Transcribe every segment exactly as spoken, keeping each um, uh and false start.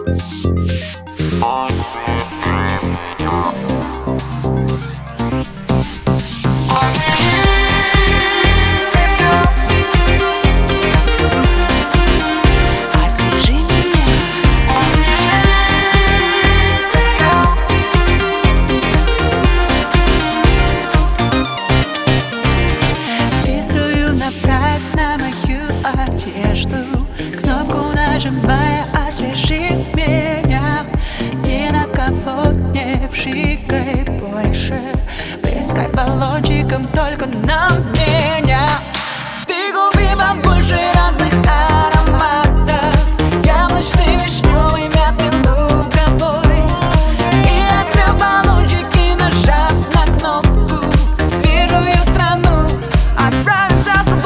одежду, кнопку нажимая, освежи меня. Ни на кого не пшикай больше, плескай баллончиком только на меня. Ты губима больше разных ароматов, яблочный, вишневый, мятный, луговой. И открыл баллончики, нажав на кнопку, свежую страну отправимся с тобой.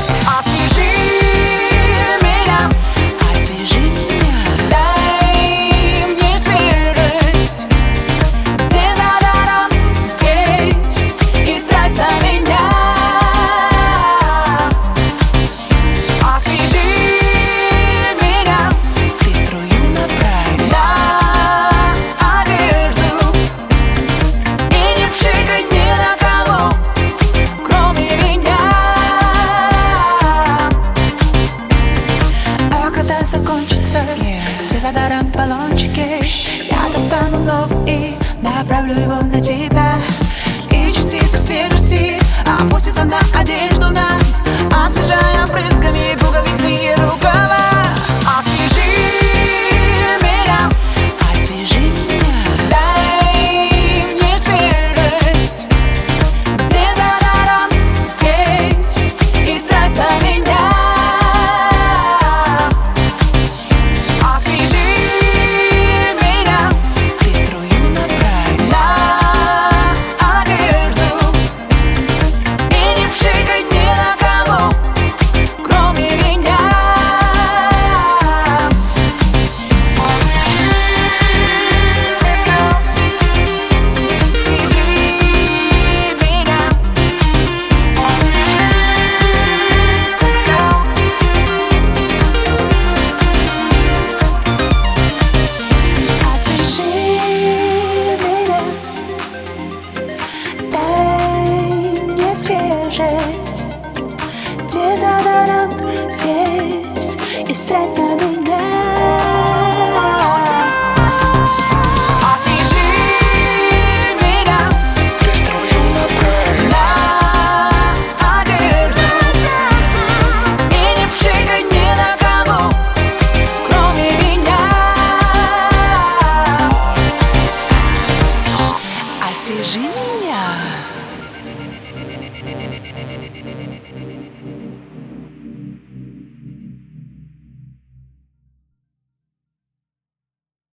Закончится, yeah. Где за даром баллончики, я достану новый и направлю его на тебя. И частица свежести опустится на одежду нам, освежая брызгами пуговицы и рукава.